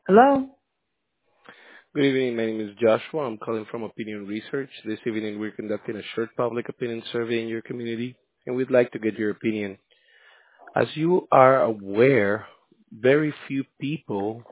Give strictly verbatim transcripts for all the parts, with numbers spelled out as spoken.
Hello? Good evening. My name is Joshua. I'm calling from Opinion Research. This evening, we're conducting a short public opinion survey in your community, and we'd like to get your opinion. As you are aware, very few people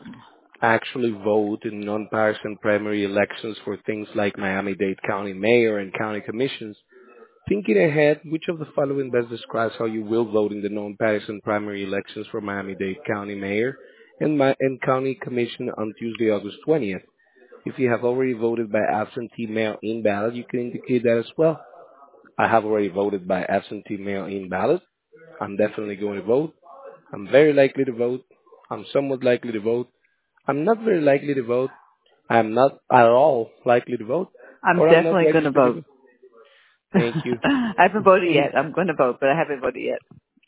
actually vote in nonpartisan primary elections for things like Miami-Dade County Mayor and county commissions. Thinking ahead, which of the following best describes how you will vote in the nonpartisan primary elections for Miami-Dade County Mayor and, my, and County Commission on Tuesday, August twentieth? If you have already voted by absentee mail-in ballot, you can indicate that as well. I have already voted by absentee mail-in ballot. I'm definitely going to vote. I'm very likely to vote. I'm somewhat likely to vote. I'm not very likely to vote. I'm not at all likely to vote. I'm Or I'm not definitely going to registered to vote. vote. Thank you. I haven't voted yet. I'm going to vote, but I haven't voted yet.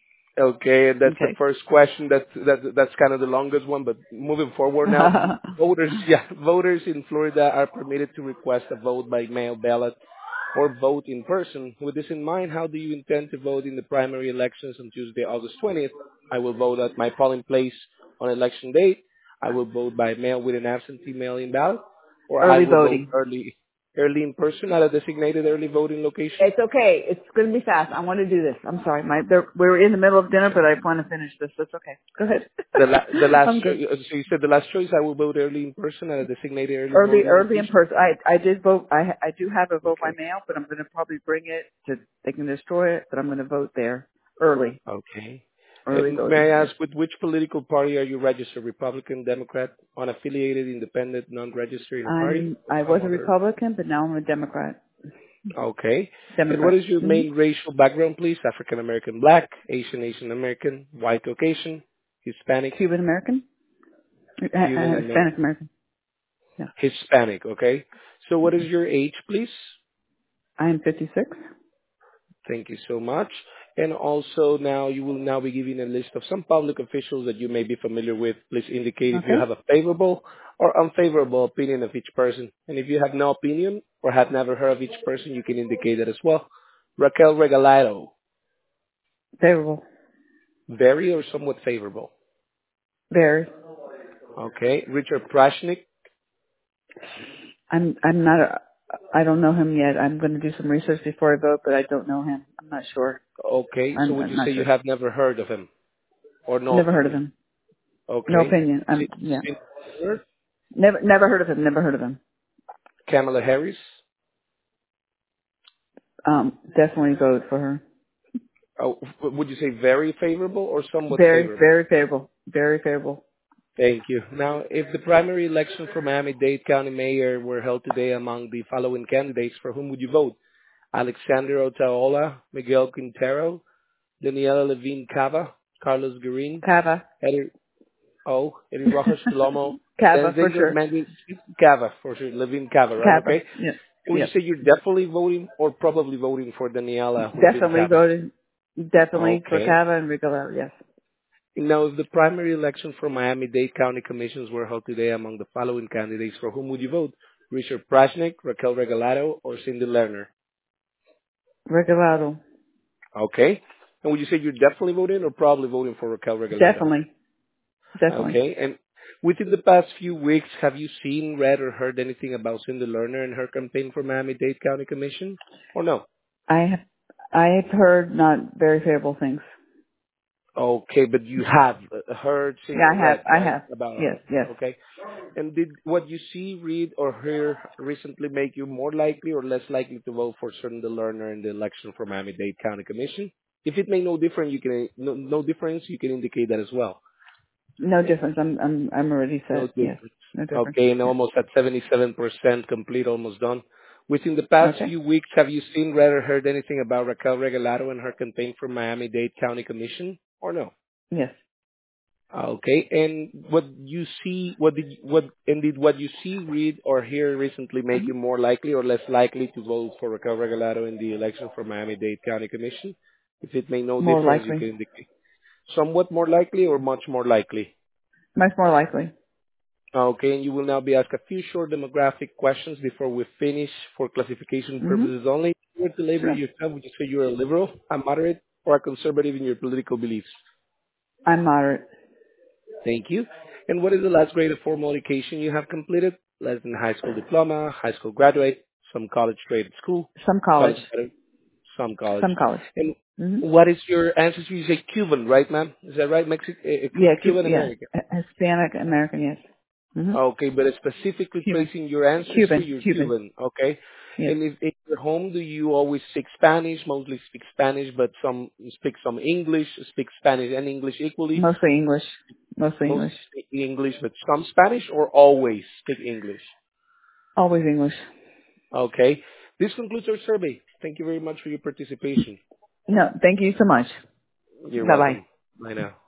Okay, and that's the Okay. first question. That's that, that's kind of the longest one, but moving forward now, voters, yeah, voters in Florida are permitted to request a vote by mail ballot or vote in person. With this in mind, how do you intend to vote in the primary elections on Tuesday, August twentieth? I will vote at my polling place on election date. I will vote by mail with an absentee mail-in ballot, or I Early will vote voting. early, early in person at a designated early voting location. It's okay. It's going to be fast. I want to do this. I'm sorry. My, they're- we're in the middle of dinner, but I want to finish this. That's okay. Go ahead. The la- the last I'm choice, good. so you said the last choice, I will vote early in person at a designated early Early, voting early in location. person. I, I did vote. I, ha- I do have a vote by Okay. mail, but I'm going to probably bring it to, they can destroy it, but I'm going to vote there early. Okay. Early And may voting. I Yes. ask, with which political party are you registered? Republican, Democrat, unaffiliated, independent, non-registered in a party, I'm, or I was some a other? Republican, but now I'm a Democrat. Okay. And what Democrat. is your hmm main racial background, please? African American, Black, Asian, Asian American, White Caucasian, Hispanic, Cuban American? Uh, Cuban uh, American, Hispanic American. Yeah. Hispanic. Okay. So what is your age, please? I am fifty-six. Thank you so much. And also now you will now be given a list of some public officials that you may be familiar with. Please indicate if you Okay. have a favorable or unfavorable opinion of each person. And if you have no opinion or have never heard of each person, you can indicate that as well. Raquel Regalado, Favorable. very or somewhat favorable. Very. Okay. Richard Prashnik. I'm, I'm not a, I don't know him yet. I'm going to do some research before I vote, but I don't know him. I'm not sure. Okay. So I'm, would I'm you not say you sure. have never heard of him or no Never heard of opinion? him. No Okay. opinion. I'm, Si- yeah. Si- Never, never heard of him. Never heard of him. Kamala Harris. Um, definitely vote for her. Oh, w- would you say very favorable or somewhat Very, favorable? very favorable. Very favorable. Thank you. Now, if the primary election for Miami-Dade County Mayor were held today among the following candidates, for whom would you vote? Alexander Otaola, Miguel Quintero, Daniela Levine Cava, Carlos Guerin, Cava. Eddie, oh, Eddie Rojas Tulomo, then Cava for Zingo sure. Mendes Cava, for sure, Levine Cava, right? Cava. Okay. Yep. And would you Yep. say you're definitely voting or probably voting for Daniela Levine Definitely Cava? voted. Definitely for Okay. Cava and Rigoletto. Yes. Now, if the primary election for Miami-Dade County Commissions were held today among the following candidates, for whom would you vote? Richard Prashnik, Raquel Regalado, or Cindy Lerner? Rigoletto. Okay. And would you say you're definitely voting or probably voting for Raquel Regalado? Definitely. Definitely. Okay. And within the past few weeks, have you seen, read, or heard anything about Cindy Lerner and her campaign for Miami-Dade County Commission? Or no? I have, I have heard not very favorable things. Okay, but you have uh, heard, seen, Yeah, or I have. read, I right, have. about Yes, her. yes. Okay. And did what you see, read, or hear recently make you more likely or less likely to vote for Cindy Lerner in the election for Miami-Dade County Commission? If it made no difference, you can no, no difference, you can indicate that as well. No difference. I'm, I'm, I'm already No set. Yes. difference. No difference. Okay, and Yeah. almost at seventy-seven percent complete, almost done. Within the past Okay. few weeks, have you seen, read, or heard anything about Raquel Regalado and her campaign for Miami-Dade County Commission, or no? Yes. Okay. And what you see, what did, what, and did what you see, read, or hear recently make hmm you more likely or less likely to vote for Raquel Regalado in the election for Miami-Dade County Commission? If it made no More difference, you likely. can indicate. Somewhat more likely or much more likely? Much more likely. Okay. And you will now be asked a few short demographic questions before we finish for classification hmm purposes only. If you were to label Sure. yourself, would you say you're a liberal, a moderate, or a conservative in your political beliefs? I'm moderate. Thank you. And what is the last grade of formal education you have completed? Less than high school diploma, high school graduate, some college grade at school, Some college. college graduate, some college. Some college. And hmm what is your ancestry? You say Cuban, right, ma'am? Is that right? Mexican, uh, Yeah, Cu- Cuban yeah. American. Hispanic American, yes. hmm Okay, but specifically Cuban. tracing your ancestry, Cuban. you're Cuban. Cuban. Okay. Yes. And if in your home, do you always speak Spanish? Mostly speak Spanish, but some speak some English. Speak Spanish and English equally. Mostly English. Mostly Most English. speak English, but some Spanish, or always speak English. Always English. Okay. This concludes our survey. Thank you very much for your participation. No, thank you so much. You're Bye bye. welcome. Bye now.